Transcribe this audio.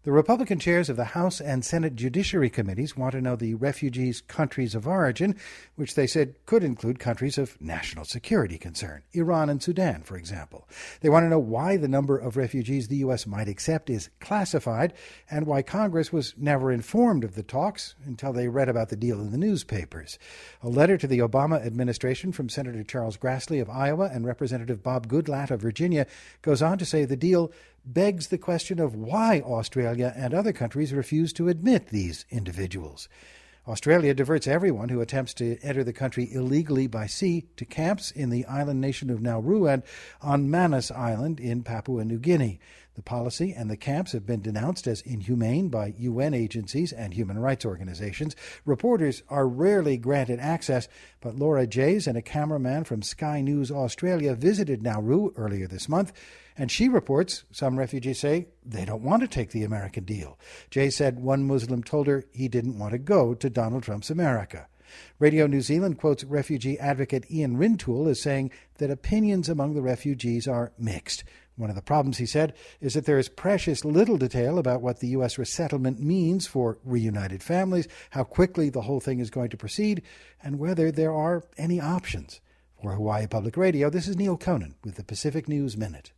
The Republican chairs of the House and Senate Judiciary Committees want to know the refugees' countries of origin, which they said could include countries of national security concern, Iran and Sudan, for example. They want to know why the number of refugees the U.S. might accept is classified and why Congress was never informed of the talks until they read about the deal in the newspapers. A letter to the Obama administration from Senator Charles Grassley of Iowa and Representative Bob Goodlatte of Virginia goes on to say the deal begs the question of why Australia and other countries refuse to admit these individuals. Australia diverts everyone who attempts to enter the country illegally by sea to camps in the island nation of Nauru and on Manus Island in Papua New Guinea. The policy and the camps have been denounced as inhumane by UN agencies and human rights organizations. Reporters are rarely granted access, but Laura Jays and a cameraman from Sky News Australia visited Nauru earlier this month, and she reports some refugees say they don't want to take the American deal. Jay said one Muslim told her he didn't want to go to Donald Trump's America. Radio New Zealand quotes refugee advocate Ian Rintoul as saying that opinions among the refugees are mixed. One of the problems, he said, is that there is precious little detail about what the U.S. resettlement means for reunited families, how quickly the whole thing is going to proceed, and whether there are any options. For Hawaii Public Radio, this is Neil Conan with the Pacific News Minute.